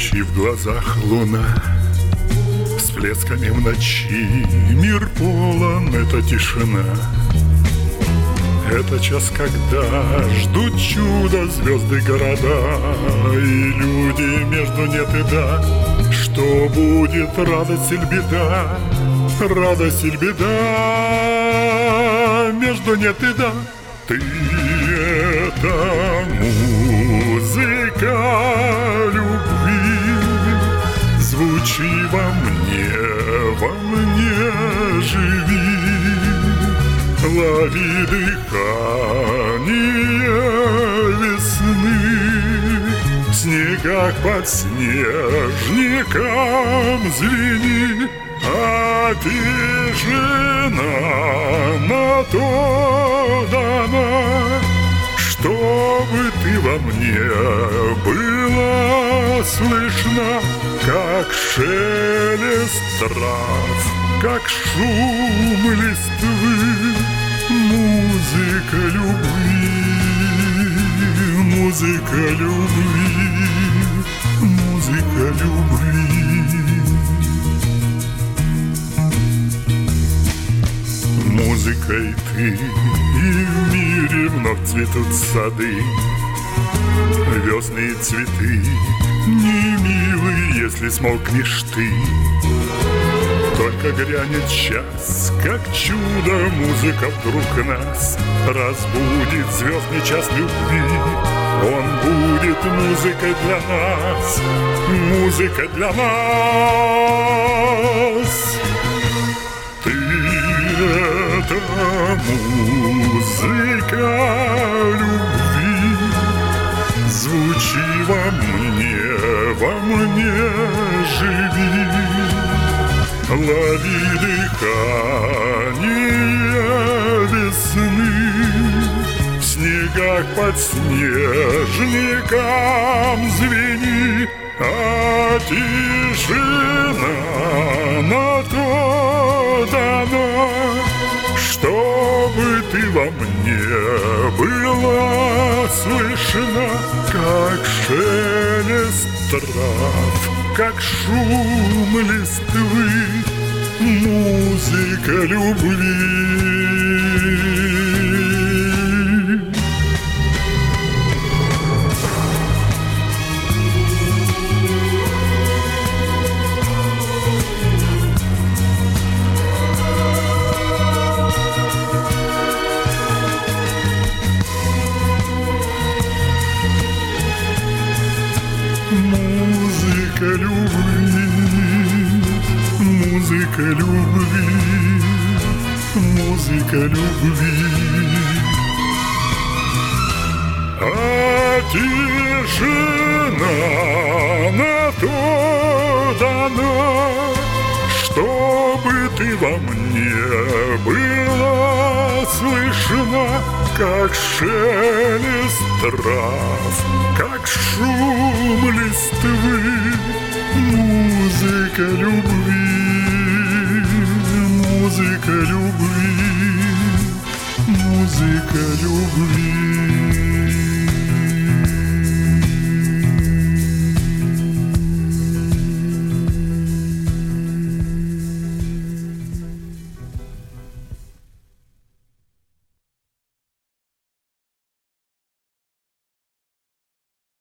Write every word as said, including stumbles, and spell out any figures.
тучи, в глазах луна, всплесками в ночи мир полон, это тишина. Это час, когда ждут чуда звезды, города, и люди между нет и да. Что будет, радость или беда, радость или беда, между нет и да. Ты — это музыка любви, звучи во мне, во мне живи. Лови дыхание весны, в снегах под снежником звени, а тишина на то дана, чтобы ты во мне была слышна, как шелест трав, как шум листвы. Музыка любви, музыка любви, музыка любви. Музыкой ты, и в мире вновь цветут сады, весны и цветы не милы, если смолкнешь ты. Только грянет час, как чудо, музыка вдруг нас разбудит, звездный час любви. Он будет музыкой для нас, музыкой для нас. Ты — это музыка любви, звучи во мне, во мне живи. Лови дыхание весны, в снегах под снежником звени, а тишина на то дана, чтобы ты во мне была слышна, как шелест трав, как шум листвы, музыка любви. Музыка любви, музыка любви, музыка любви. А тишина на то дана, чтобы ты во мне была слышна, как шелест трав, как шум листвы. Музыка любви, музыка любви, музыка любви.